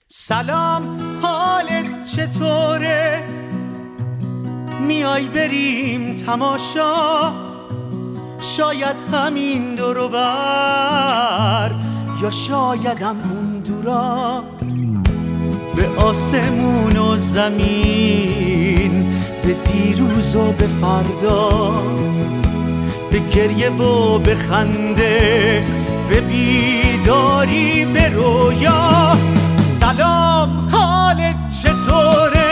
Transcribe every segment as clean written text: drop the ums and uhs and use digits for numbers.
سلام، حالت چطوره؟ میای بریم تماشا؟ شاید همین دور و بر، یا شایدم اون دورا. به آسمون و زمین، به دیروز و به فردا، به گریه و به خنده، به بیداری، به رویا. سلام، حالت چطوره؟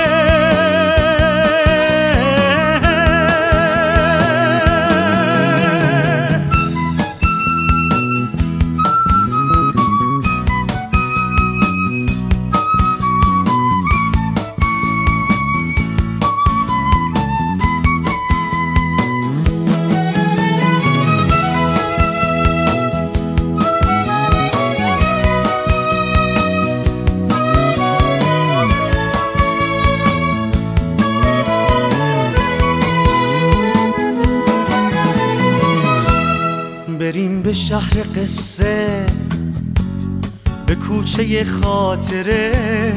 بریم به شهر قصه، به کوچه خاطره،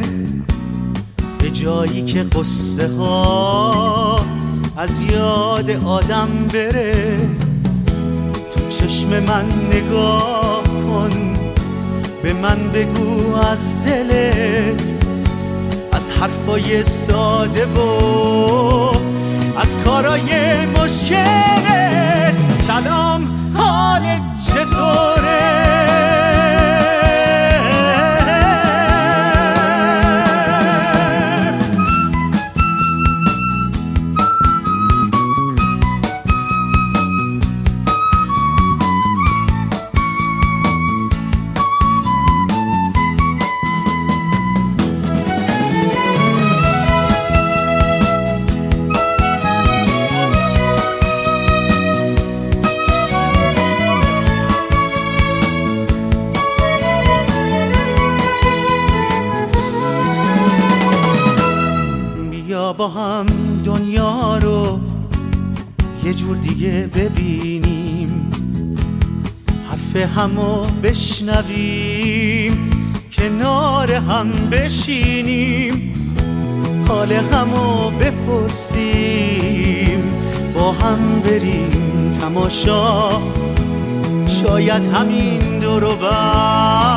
به جایی که قصه ها از یاد آدم بره. تو چشم من نگاه کن، به من بگو از دلت، از حرفای ساده و از کارای مشکلت. سلام، حالت چطوره؟ با هم دنیا رو یه جور دیگه ببینیم، حرف همو بشنویم، کنار هم بشینیم، حال همو بپرسیم، با هم بریم تماشا. شاید همین دور و بر